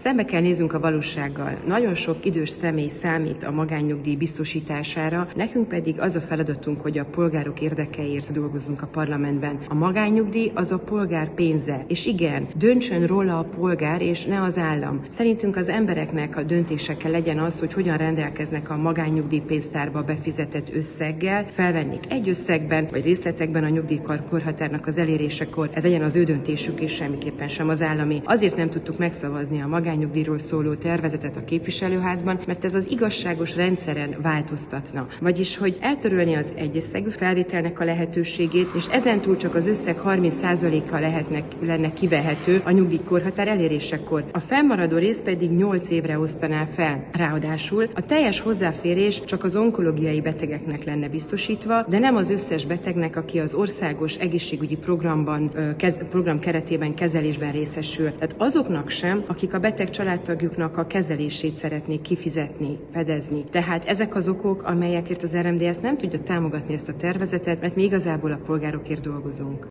Szembe kell néznünk a valósággal. Nagyon sok idős személy számít a magánnyugdíj biztosítására, nekünk pedig az a feladatunk, hogy a polgárok érdekeiért dolgozzunk a parlamentben. A magánnyugdíj az a polgár pénze, és igen, döntsön róla a polgár, és ne az állam. Szerintünk az embereknek a döntésekkel legyen az, hogy hogyan rendelkeznek a magánnyugdíjpénztárba befizetett összeggel, felvennék egy összegben, vagy részletekben a nyugdíjkorhatárnak az elérésekor. Ez legyen az ő döntésük, és semmiképpen sem az állami. Azért nem tudtuk megszavazni a magánnyugdíjról szóló tervezetet a képviselőházban, mert ez az igazságos rendszeren változtatna. Vagyis, hogy eltörölni az egyösszegű felvételnek a lehetőségét, és ezentúl csak az összeg 30%-a lenne kivehető a nyugdíjkorhatár elérésekor. A fennmaradó rész pedig 8 évre osztaná fel. Ráadásul a teljes hozzáférés csak az onkológiai betegeknek lenne biztosítva, de nem az összes betegnek, aki az országos egészségügyi program keretében kezelésben részesül. Tehát azoknak sem, akik a beteg családtagjuknak a kezelését szeretnék kifizetni, fedezni. Tehát ezek az okok, amelyekért az RMDSZ nem tudja támogatni ezt a tervezetet, mert mi igazából a polgárokért dolgozunk.